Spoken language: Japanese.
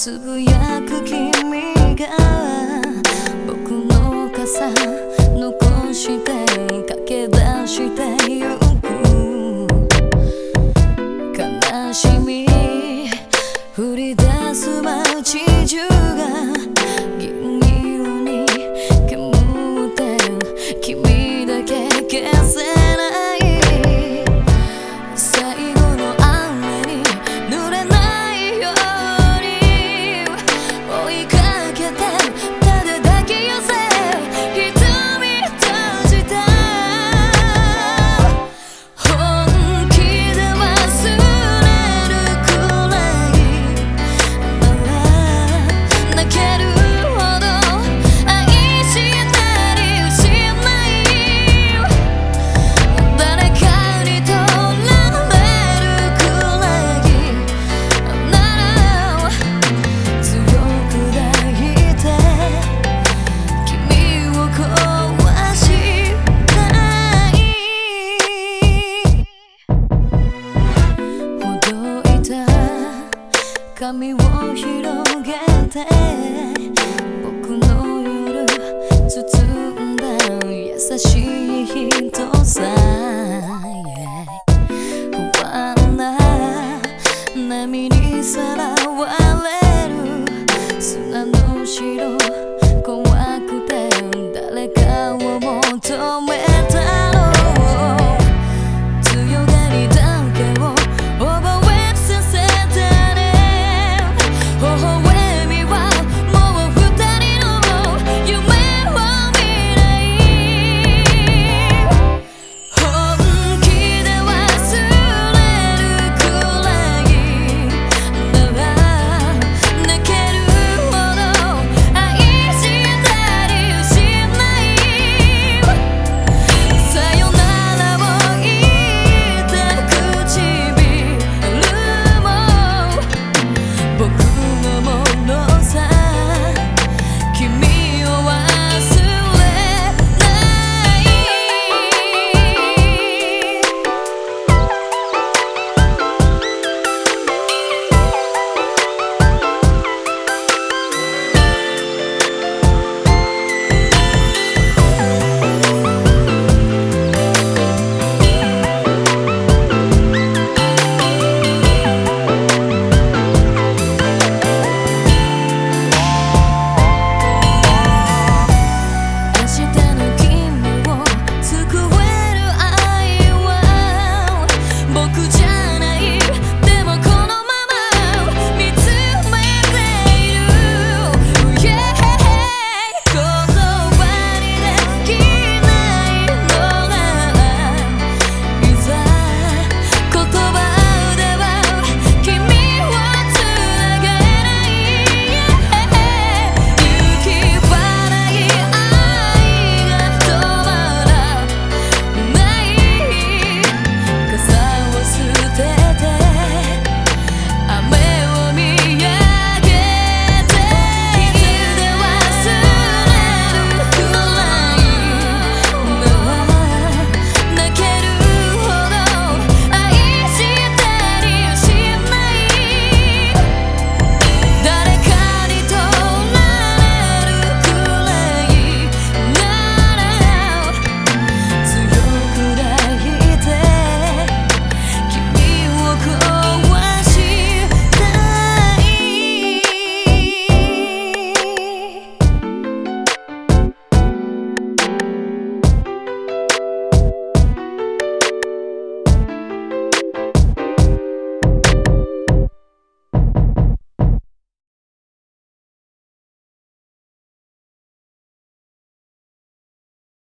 つぶやく君が僕の傘残して駆け出してゆく。悲しみ降り出す街中が銀色に煙って君だけ消せない。最後の雨に濡れないように追いかけてただ抱き寄せ瞳閉じた。本気で忘れるくらいなら泣けるほど愛したりしない。誰かに取られるくらいなら強く抱いて君を壊したい。ほどいた髪を広げて僕の夜包んだ優しい人さえ不安な波にさらわれる砂の城壊